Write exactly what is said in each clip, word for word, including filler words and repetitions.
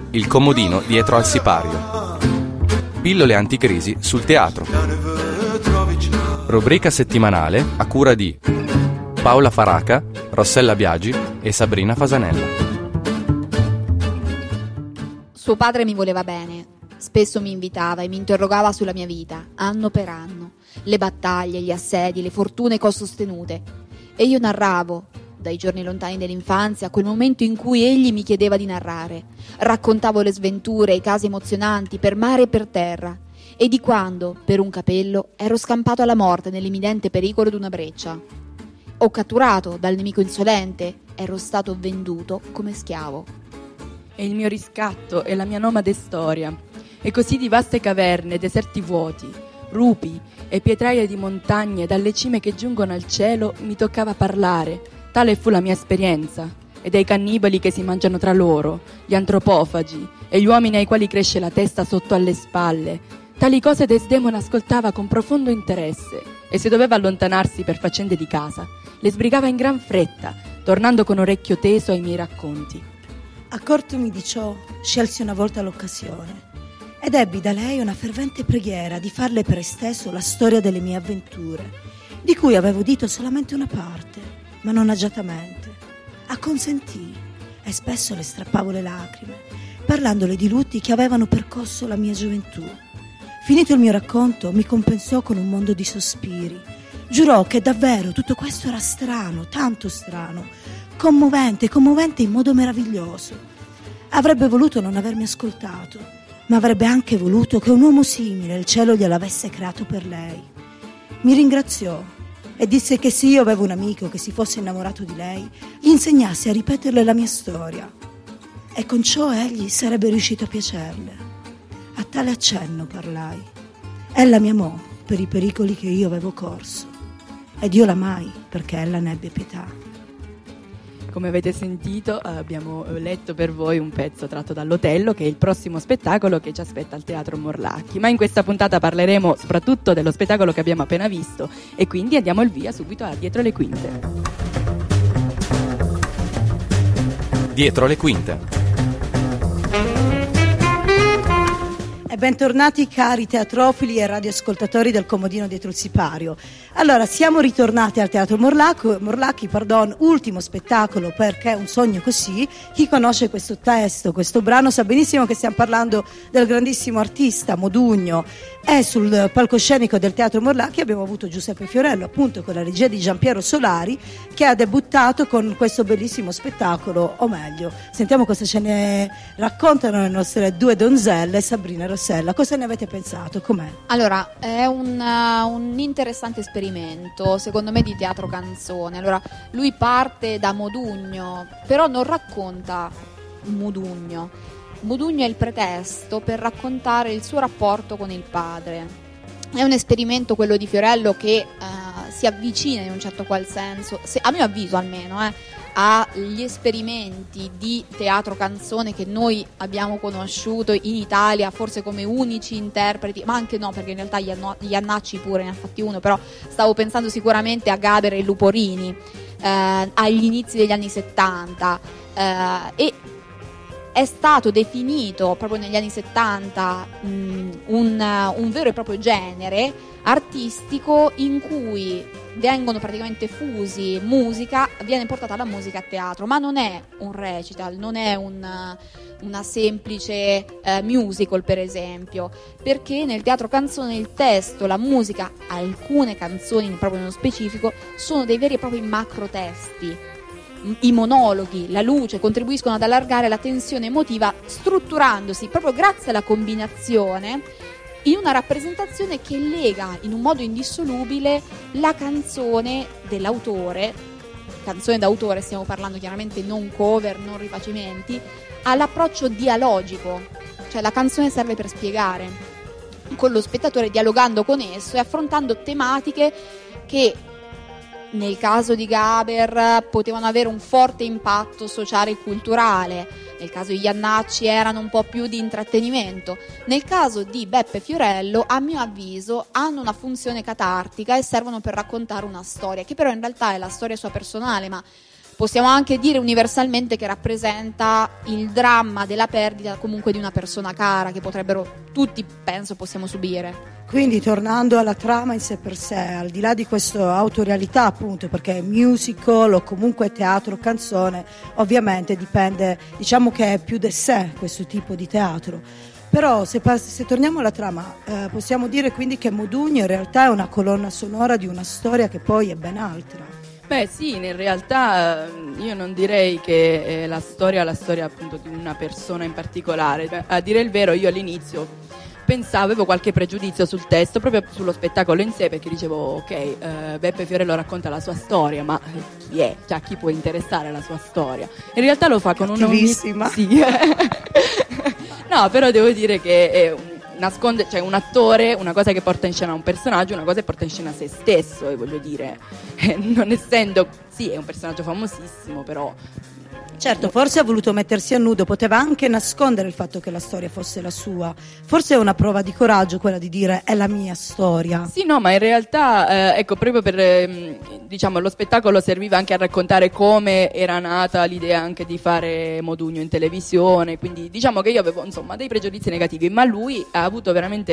Il comodino dietro al sipario. Pillole anticrisi sul teatro. Rubrica settimanale a cura di Paola Faraca, Rossella Biagi e Sabrina Fasanella. Suo padre mi voleva bene, spesso mi invitava e mi interrogava sulla mia vita, anno per anno, le battaglie, gli assedi, le fortune che ho sostenute. E io narravo, dai giorni lontani dell'infanzia, a quel momento in cui egli mi chiedeva di narrare. Raccontavo le sventure, i casi emozionanti, per mare e per terra, e di quando, per un capello, ero scampato alla morte nell'imminente pericolo d'una breccia. Ho catturato dal nemico insolente, ero stato venduto come schiavo. È il mio riscatto, è la mia nomade storia. E così di vaste caverne, deserti vuoti, rupi e pietraie di montagne dalle cime che giungono al cielo mi toccava parlare. Tale fu la mia esperienza. E dai cannibali che si mangiano tra loro, gli antropofagi e gli uomini ai quali cresce la testa sotto alle spalle. Tali cose Desdemona ascoltava con profondo interesse e se doveva allontanarsi per faccende di casa, le sbrigava in gran fretta, tornando con orecchio teso ai miei racconti. Accortomi di ciò, scelsi una volta l'occasione ed ebbi da lei una fervente preghiera di farle per esteso la storia delle mie avventure, di cui avevo udito solamente una parte, ma non agiatamente. Acconsentì e spesso le strappavo le lacrime, parlandole di lutti che avevano percosso la mia gioventù. Finito il mio racconto, mi compensò con un mondo di sospiri. Giurò che davvero tutto questo era strano, tanto strano, commovente, commovente in modo meraviglioso. Avrebbe voluto non avermi ascoltato, ma avrebbe anche voluto che un uomo simile il cielo gliel'avesse creato per lei. Mi ringraziò e disse che se io avevo un amico che si fosse innamorato di lei, gli insegnassi a ripeterle la mia storia. E con ciò egli sarebbe riuscito a piacerle. A tale accenno parlai. Ella mi amò per i pericoli che io avevo corso. Ed io l'amai perché ella ne ebbe pietà. Come avete sentito, abbiamo letto per voi un pezzo tratto dall'Otello, che è il prossimo spettacolo che ci aspetta al Teatro Morlacchi. Ma in questa puntata parleremo soprattutto dello spettacolo che abbiamo appena visto e quindi andiamo il via subito a Dietro le Quinte. Dietro le Quinte. E bentornati cari teatrofili e radioascoltatori del Comodino dietro il sipario. Allora, siamo ritornati al Teatro Morlacchi, Morlacchi, pardon, ultimo spettacolo perché un sogno così. Chi conosce questo testo, questo brano, sa benissimo che stiamo parlando del grandissimo artista Modugno. E sul palcoscenico del Teatro Morlacchi abbiamo avuto Giuseppe Fiorello, appunto con la regia di Giampiero Solari, che ha debuttato con questo bellissimo spettacolo, o meglio, sentiamo cosa ce ne raccontano le nostre due donzelle, Sabrina e Rossella. Cosa ne avete pensato? Com'è? Allora, è un, uh, un interessante esperimento, secondo me, di teatro canzone. Allora, lui parte da Modugno, però non racconta Modugno. Modugno è il pretesto per raccontare il suo rapporto con il padre. È un esperimento, quello di Fiorello, che uh, si avvicina in un certo qual senso, se, a mio avviso almeno, eh, agli esperimenti di teatro canzone che noi abbiamo conosciuto in Italia, forse come unici interpreti, ma anche no, perché in realtà gli Annacci pure ne ha fatti uno, però stavo pensando sicuramente a Gaber e Luporini, eh, agli inizi degli anni settanta, eh, e è stato definito proprio negli anni settanta mh, un, un vero e proprio genere artistico in cui vengono praticamente fusi musica, viene portata la musica a teatro, ma non è un recital, non è un, una semplice eh, musical per esempio, perché nel teatro canzone il testo, la musica, alcune canzoni proprio nello specifico sono dei veri e propri macro testi. I monologhi, la luce contribuiscono ad allargare la tensione emotiva, strutturandosi proprio grazie alla combinazione in una rappresentazione che lega in un modo indissolubile la canzone dell'autore, canzone d'autore, stiamo parlando chiaramente non cover, non rifacimenti, all'approccio dialogico, cioè la canzone serve per spiegare, con lo spettatore dialogando con esso e affrontando tematiche che nel caso di Gaber potevano avere un forte impatto sociale e culturale, nel caso di Iannacci erano un po' più di intrattenimento, nel caso di Beppe Fiorello a mio avviso hanno una funzione catartica e servono per raccontare una storia che però in realtà è la storia sua personale, ma possiamo anche dire universalmente che rappresenta il dramma della perdita comunque di una persona cara, che potrebbero tutti, penso, possiamo subire. Quindi, tornando alla trama in sé per sé, al di là di questa autorealità, appunto, perché musical o comunque teatro, canzone, ovviamente dipende, diciamo che è più di sé questo tipo di teatro. Però se, se torniamo alla trama, eh, possiamo dire quindi che Modugno in realtà è una colonna sonora di una storia che poi è ben altra. Beh sì, in realtà io non direi che eh, la storia è la storia appunto di una persona in particolare. Beh, a dire il vero, io all'inizio pensavo, avevo qualche pregiudizio sul testo, proprio sullo spettacolo in sé, perché dicevo ok, eh, Beppe Fiorello racconta la sua storia, ma chi è? Cioè, a chi può interessare la sua storia? In realtà lo fa con una Cattivissima. Sì. No, però devo dire che è un nasconde, cioè un attore, una cosa che porta in scena un personaggio, una cosa che porta in scena se stesso, e voglio dire, eh, non essendo, sì, è un personaggio famosissimo, però certo, forse ha voluto mettersi a nudo, poteva anche nascondere il fatto che la storia fosse la sua. Forse è una prova di coraggio quella di dire è la mia storia. Sì, no, ma in realtà, eh, ecco, proprio per, eh, diciamo, lo spettacolo serviva anche a raccontare come era nata l'idea anche di fare Modugno in televisione, quindi diciamo che io avevo, insomma, dei pregiudizi negativi, ma lui ha avuto veramente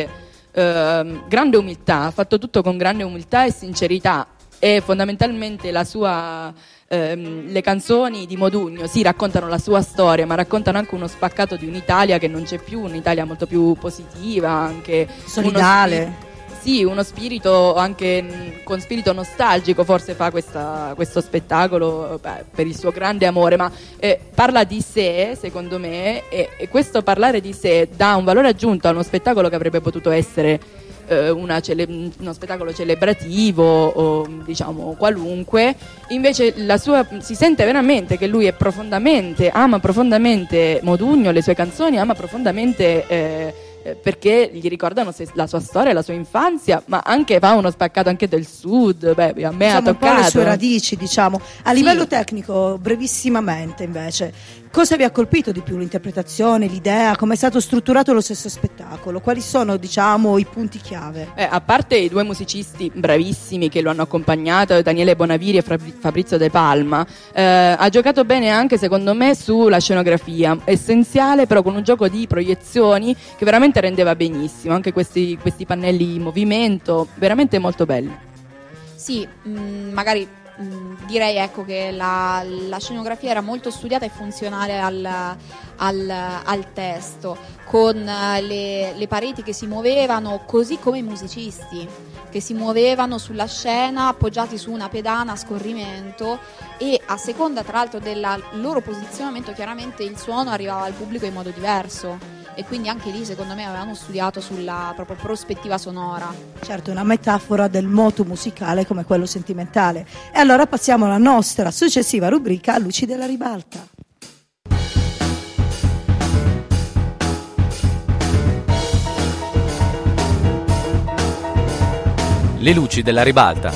eh, grande umiltà, ha fatto tutto con grande umiltà e sincerità, e fondamentalmente la sua... Ehm, le canzoni di Modugno sì, raccontano la sua storia, ma raccontano anche uno spaccato di un'Italia che non c'è più, un'Italia molto più positiva, anche solidale. Uno spirito, sì, uno spirito anche mh, con spirito nostalgico, forse fa questa, questo spettacolo beh, per il suo grande amore, ma eh, parla di sé, secondo me, e, e questo parlare di sé dà un valore aggiunto a uno spettacolo che avrebbe potuto essere Una cele- uno spettacolo celebrativo o diciamo qualunque. Invece la sua, si sente veramente che lui è profondamente, ama profondamente Modugno, le sue canzoni, ama profondamente eh, perché gli ricordano se, la sua storia, la sua infanzia, ma anche fa uno spaccato anche del sud. Beh, a me diciamo ha toccato un po' le sue radici, diciamo. A sì. Livello tecnico, brevissimamente invece, cosa vi ha colpito di più? L'interpretazione, l'idea, come è stato strutturato lo stesso spettacolo? Quali sono, diciamo, i punti chiave? Eh, a parte i due musicisti bravissimi che lo hanno accompagnato, Daniele Bonaviri e Fabrizio De Palma, eh, ha giocato bene anche secondo me sulla scenografia, essenziale, però con un gioco di proiezioni che veramente rendeva benissimo, anche questi, questi pannelli in movimento, veramente molto belli. Sì, mh, magari direi ecco che la, la scenografia era molto studiata e funzionale al, al, al testo, con le, le pareti che si muovevano, così come i musicisti che si muovevano sulla scena appoggiati su una pedana a scorrimento, e a seconda tra l'altro del loro posizionamento chiaramente il suono arrivava al pubblico in modo diverso, e quindi anche lì secondo me avevano studiato sulla proprio prospettiva sonora. Certo, una metafora del moto musicale come quello sentimentale. E allora passiamo alla nostra successiva rubrica, Luci della Ribalta. Le luci della ribalta.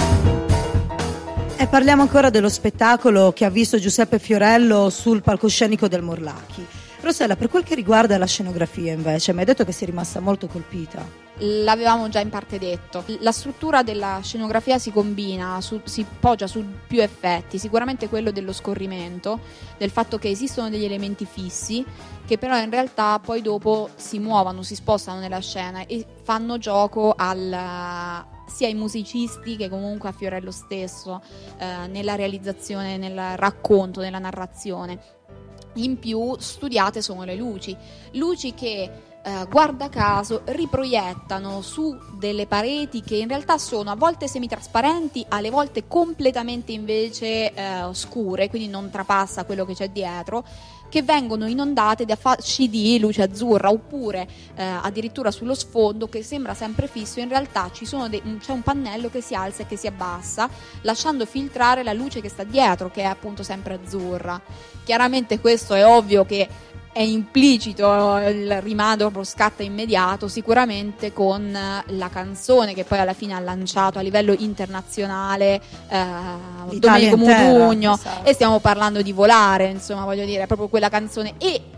E parliamo ancora dello spettacolo che ha visto Giuseppe Fiorello sul palcoscenico del Morlacchi. Rossella, per quel che riguarda la scenografia invece, mi hai detto che sei rimasta molto colpita. L'avevamo già in parte detto. La struttura della scenografia si combina, su, si poggia su più effetti, sicuramente quello dello scorrimento, del fatto che esistono degli elementi fissi che però in realtà poi dopo si muovono, si spostano nella scena e fanno gioco al, sia ai musicisti che comunque a Fiorello stesso, eh, nella realizzazione, nel racconto, nella narrazione. In più studiate sono le luci, luci che eh, guarda caso riproiettano su delle pareti che in realtà sono a volte semitrasparenti, alle volte completamente invece eh, scure, quindi non trapassa quello che c'è dietro, che vengono inondate da fasci di luce azzurra, oppure eh, addirittura sullo sfondo che sembra sempre fisso, in realtà ci sono de- c'è un pannello che si alza e che si abbassa, lasciando filtrare la luce che sta dietro, che è appunto sempre azzurra. Chiaramente questo è ovvio che è implicito, il rimando scatta immediato sicuramente con la canzone che poi alla fine ha lanciato a livello internazionale eh, Domenico Modugno, esatto. E stiamo parlando di Volare, insomma, voglio dire, proprio quella canzone. E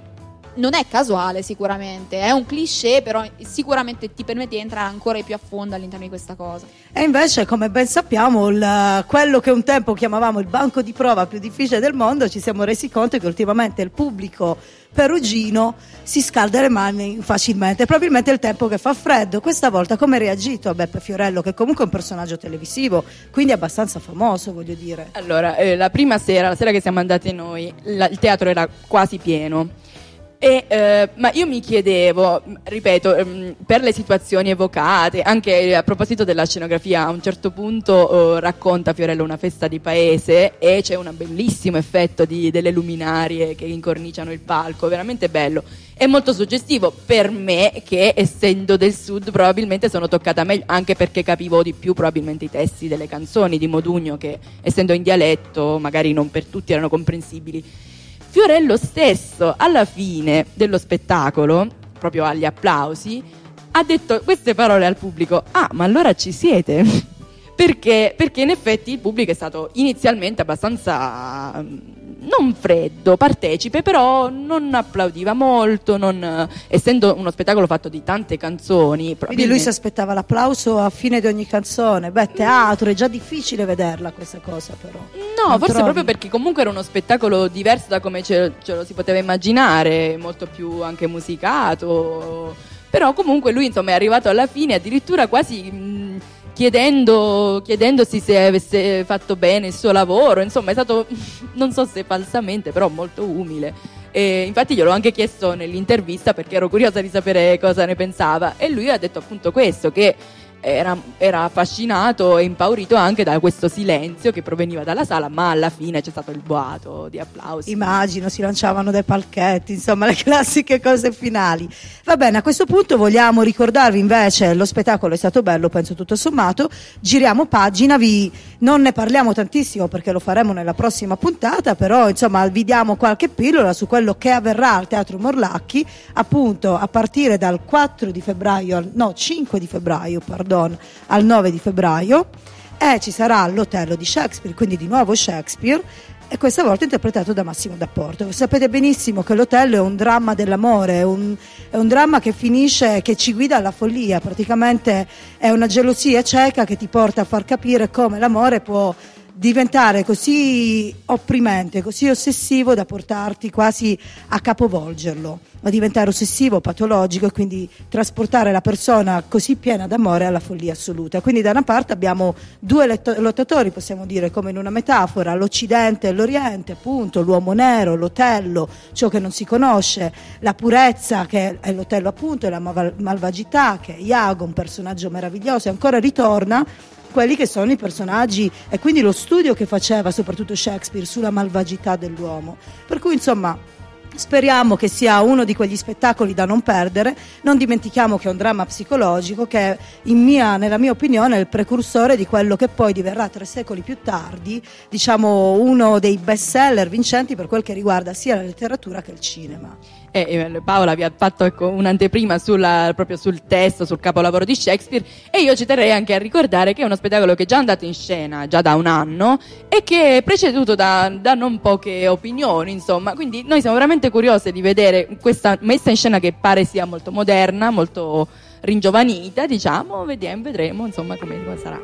non è casuale sicuramente, è un cliché, però sicuramente ti permette di entrare ancora più a fondo all'interno di questa cosa. E invece, come ben sappiamo, il, quello che un tempo chiamavamo il banco di prova più difficile del mondo, ci siamo resi conto che ultimamente il pubblico perugino si scalda le mani facilmente, probabilmente è il tempo che fa freddo. Questa volta come ha reagito a Beppe Fiorello, che comunque è un personaggio televisivo, quindi abbastanza famoso, voglio dire? Allora, eh, la prima sera, la sera che siamo andati noi, la, il teatro era quasi pieno. E, eh, ma io mi chiedevo, ripeto, ehm, per le situazioni evocate, anche a proposito della scenografia, a un certo punto eh, racconta Fiorello una festa di paese e c'è un bellissimo effetto di, delle luminarie che incorniciano il palco, veramente bello. È molto suggestivo per me, che essendo del sud probabilmente sono toccata meglio, anche perché capivo di più probabilmente i testi delle canzoni di Modugno, che essendo in dialetto magari non per tutti erano comprensibili. Fiorello stesso, alla fine dello spettacolo, proprio agli applausi, ha detto queste parole al pubblico: ah, ma allora ci siete? Perché? Perché in effetti il pubblico è stato inizialmente abbastanza non freddo, partecipe, però non applaudiva molto, non, essendo uno spettacolo fatto di tante canzoni. Quindi lui si aspettava l'applauso a fine di ogni canzone. Beh, teatro, è già difficile vederla questa cosa, però. No, non forse trovi? proprio perché comunque era uno spettacolo diverso da come ce, ce lo si poteva immaginare, molto più anche musicato, però comunque lui insomma è arrivato alla fine addirittura quasi mh, chiedendo, chiedendosi se avesse fatto bene il suo lavoro, insomma è stato, non so se falsamente, però molto umile. E infatti gliel'ho anche chiesto nell'intervista perché ero curiosa di sapere cosa ne pensava, e lui ha detto appunto questo, che Era, era affascinato e impaurito anche da questo silenzio che proveniva dalla sala, ma alla fine c'è stato il boato di applausi. Immagino, si lanciavano dai palchetti, insomma le classiche cose finali. Va bene, a questo punto vogliamo ricordarvi invece, lo spettacolo è stato bello, penso tutto sommato, giriamo pagina, vi, non ne parliamo tantissimo perché lo faremo nella prossima puntata, però insomma vi diamo qualche pillola su quello che avverrà al Teatro Morlacchi, appunto a partire dal quattro di febbraio, no cinque di febbraio, pardon, al nove di febbraio, e ci sarà l'Otello di Shakespeare, quindi di nuovo Shakespeare, e questa volta interpretato da Massimo D'Apporto. Sapete benissimo che l'Otello è un dramma dell'amore, è un, è un dramma che finisce, che ci guida alla follia, praticamente è una gelosia cieca che ti porta a far capire come l'amore può diventare così opprimente, così ossessivo da portarti quasi a capovolgerlo, a diventare ossessivo, patologico, e quindi trasportare la persona così piena d'amore alla follia assoluta. Quindi da una parte abbiamo due letto- lottatori, possiamo dire, come in una metafora, l'Occidente e l'Oriente, appunto, l'uomo nero, l'Otello, ciò che non si conosce, la purezza che è l'Otello appunto, e la mal- malvagità che è Iago, un personaggio meraviglioso, e ancora ritorna quelli che sono i personaggi, e quindi lo studio che faceva soprattutto Shakespeare sulla malvagità dell'uomo. Per cui insomma speriamo che sia uno di quegli spettacoli da non perdere. Non dimentichiamo che è un dramma psicologico che in mia, nella mia opinione è il precursore di quello che poi diverrà tre secoli più tardi, diciamo, uno dei best seller vincenti per quel che riguarda sia la letteratura che il cinema. Eh, Paola vi ha fatto ecco, un'anteprima sulla, proprio sul testo, sul capolavoro di Shakespeare, e io ci terrei anche a ricordare che è uno spettacolo che è già andato in scena già da un anno e che è preceduto da, da non poche opinioni, insomma, quindi noi siamo veramente curiose di vedere questa messa in scena che pare sia molto moderna, molto ringiovanita, diciamo, vediamo, vedremo insomma come, come sarà.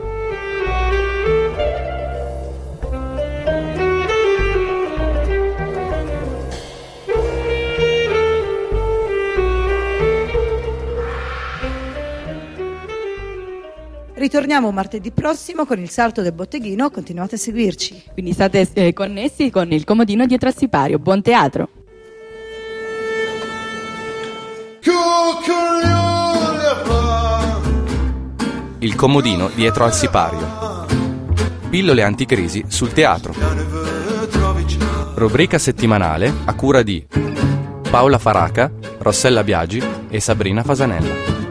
Ritorniamo martedì prossimo con il Salto del Botteghino, continuate a seguirci. Quindi state eh, connessi con il Comodino dietro al sipario. Buon teatro! Il Comodino dietro al sipario. Pillole anticrisi sul teatro. Rubrica settimanale a cura di Paola Faraca, Rossella Biagi e Sabrina Fasanella.